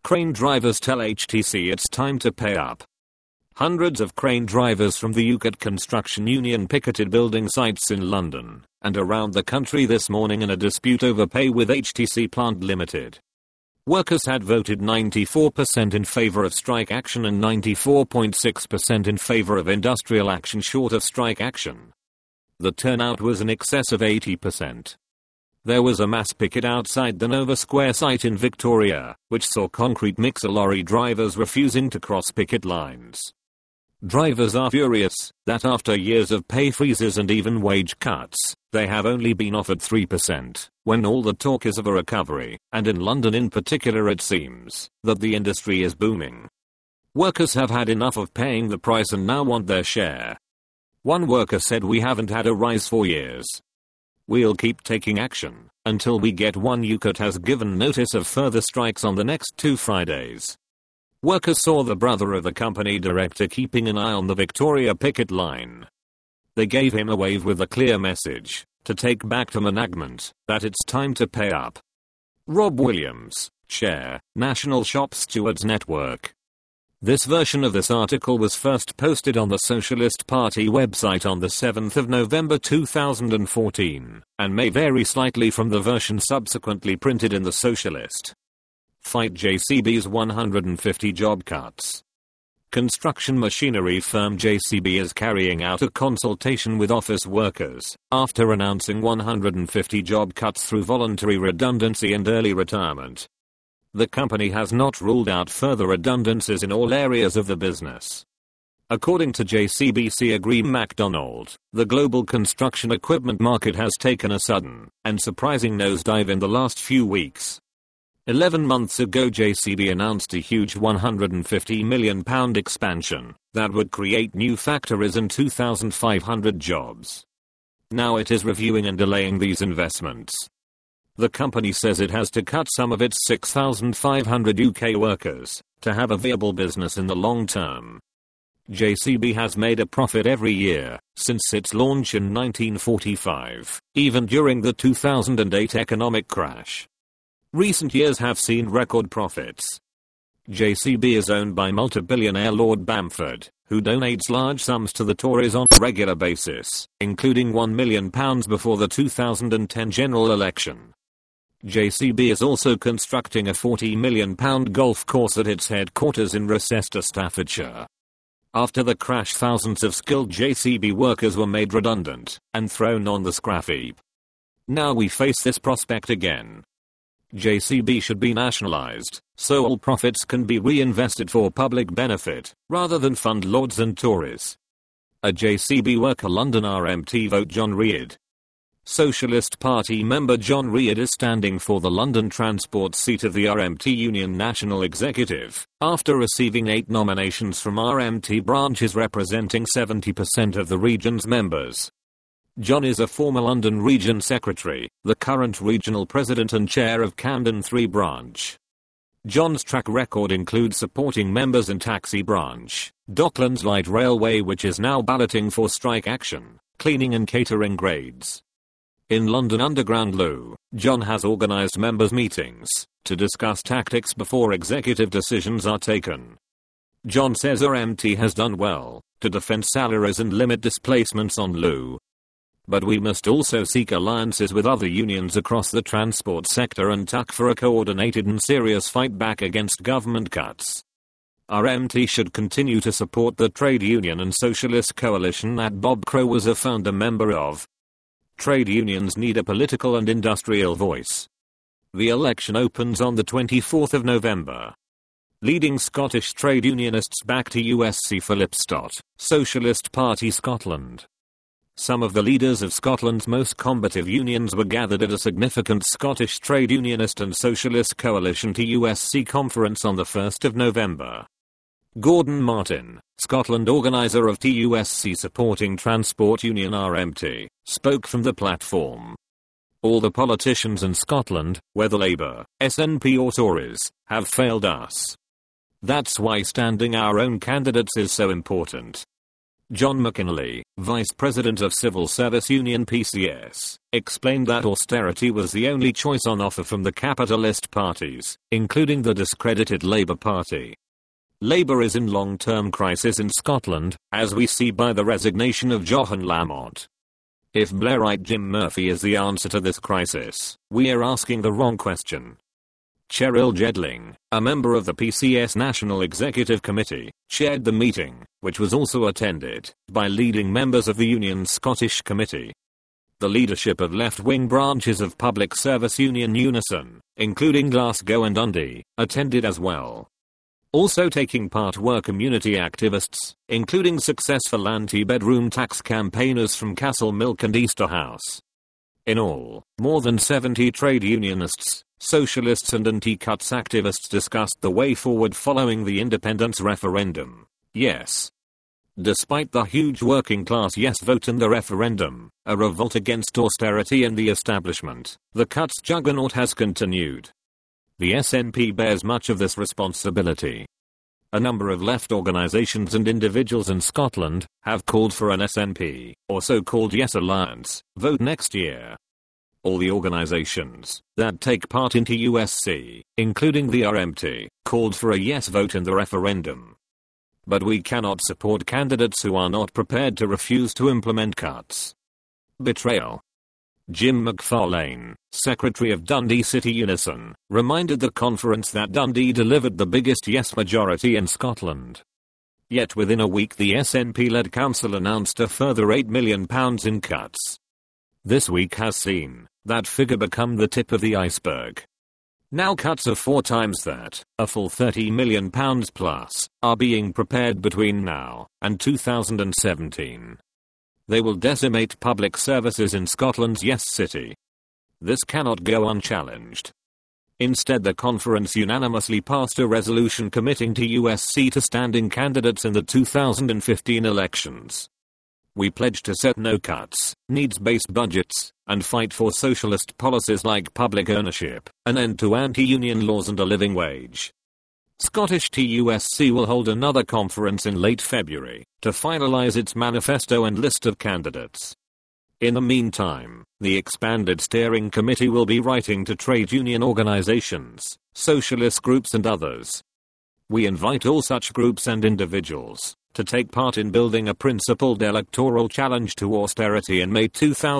Crane drivers tell HTC it's time to pay up. Hundreds of crane drivers from the UKAT Construction Union picketed building sites in London and around the country this morning in a dispute over pay with HTC Plant Limited. Workers had voted 94% in favour of strike action and 94.6% in favour of industrial action short of strike action. The turnout was in excess of 80%. There was a mass picket outside the Nova Square site in Victoria, which saw concrete mixer lorry drivers refusing to cross picket lines. Drivers are furious that after years of pay freezes and even wage cuts, they have only been offered 3%, when all the talk is of a recovery, and in London in particular it seems that the industry is booming. Workers have had enough of paying the price and now want their share. One worker said, "We haven't had a rise for years. We'll keep taking action until we get one." UKAT has given notice of further strikes on the next 2 Fridays. Workers saw the brother of the company director keeping an eye on the Victoria picket line. They gave him a wave with a clear message to take back to management that it's time to pay up. Rob Williams, Chair, National Shop Stewards Network. This version of this article was first posted on the Socialist Party website on the 7th of November 2014, and may vary slightly from the version subsequently printed in the Socialist. Fight JCB's 150 job cuts. Construction machinery firm JCB is carrying out a consultation with office workers after announcing 150 job cuts through voluntary redundancy and early retirement. The company has not ruled out further redundancies in all areas of the business. According to JCB Graham MacDonald, the global construction equipment market has taken a sudden and surprising nosedive in the last few weeks. 11 months ago JCB announced a huge £150 million expansion that would create new factories and 2,500 jobs. Now it is reviewing and delaying these investments. The company says it has to cut some of its 6,500 UK workers to have a viable business in the long term. JCB has made a profit every year since its launch in 1945, even during the 2008 economic crash. Recent years have seen record profits. JCB is owned by multi-billionaire Lord Bamford, who donates large sums to the Tories on a regular basis, including £1 million before the 2010 general election. JCB is also constructing a £40 million golf course at its headquarters in Rochester, Staffordshire. After the crash, thousands of skilled JCB workers were made redundant and thrown on the scrap heap. Now we face this prospect again. JCB should be nationalized, so all profits can be reinvested for public benefit, rather than fund lords and Tories. A JCB worker London RMT vote John Reid. Socialist Party member John Reid is standing for the London Transport seat of the RMT Union National Executive, after receiving 8 nominations from RMT branches representing 70% of the region's members. John is a former London Region Secretary, the current regional president and chair of Camden 3 branch. John's track record includes supporting members in Taxi branch, Docklands Light Railway, which is now balloting for strike action, cleaning and catering grades. In London Underground Loo, John has organised members' meetings to discuss tactics before executive decisions are taken. John says RMT has done well to defend salaries and limit displacements on Loo. But we must also seek alliances with other unions across the transport sector and tuck for a coordinated and serious fight back against government cuts. RMT should continue to support the trade union and socialist coalition that Bob Crow was a founder member of. Trade unions need a political and industrial voice. The election opens on the 24th of November. Leading Scottish trade unionists back to USC Philip Stott, Socialist Party Scotland. Some of the leaders of Scotland's most combative unions were gathered at a significant Scottish trade unionist and socialist coalition to USC conference on the 1st of November. Gordon Martin, Scotland organiser of TUSC supporting Transport Union RMT, spoke from the platform. All the politicians in Scotland, whether Labour, SNP or Tories, have failed us. That's why standing our own candidates is so important. John McKinley, Vice President of Civil Service Union PCS, explained that austerity was the only choice on offer from the capitalist parties, including the discredited Labour Party. Labour is in long-term crisis in Scotland, as we see by the resignation of Johan Lamont. If Blairite Jim Murphy is the answer to this crisis, we are asking the wrong question. Cheryl Jedling, a member of the PCS National Executive Committee, chaired the meeting, which was also attended by leading members of the union's Scottish Committee. The leadership of left-wing branches of Public Service Union Unison, including Glasgow and Dundee, attended as well. Also taking part were community activists, including successful anti-bedroom tax campaigners from Castlemilk and Easterhouse. In all, more than 70 trade unionists, socialists and anti-cuts activists discussed the way forward following the independence referendum. Yes. Despite the huge working class yes vote in the referendum, a revolt against austerity and the establishment, the cuts juggernaut has continued. The SNP bears much of this responsibility. A number of left organizations and individuals in Scotland have called for an SNP, or so-called Yes Alliance, vote next year. All the organizations that take part in TUSC, including the RMT, called for a yes vote in the referendum. But we cannot support candidates who are not prepared to refuse to implement cuts. Betrayal. Jim McFarlane, Secretary of Dundee City Unison, reminded the conference that Dundee delivered the biggest yes majority in Scotland. Yet within a week the SNP-led council announced a further £8 million in cuts. This week has seen that figure become the tip of the iceberg. Now cuts of 4 times that, a full £30 million plus, are being prepared between now and 2017. They will decimate public services in Scotland's Yes City. This cannot go unchallenged. Instead, the conference unanimously passed a resolution committing TUSC to standing candidates in the 2015 elections. We pledge to set no cuts, needs-based budgets, and fight for socialist policies like public ownership, an end to anti-union laws and a living wage. Scottish TUSC will hold another conference in late February to finalise its manifesto and list of candidates. In the meantime, the expanded steering committee will be writing to trade union organisations, socialist groups and others. We invite all such groups and individuals to take part in building a principled electoral challenge to austerity in May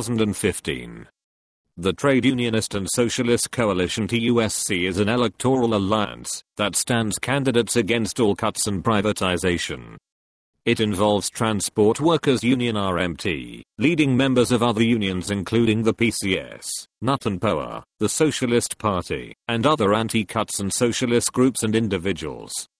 2015. The Trade Unionist and Socialist Coalition TUSC is an electoral alliance that stands candidates against all cuts and privatisation. It involves Transport Workers Union RMT, leading members of other unions including the PCS, Nut and Poa, the Socialist Party, and other anti-cuts and socialist groups and individuals.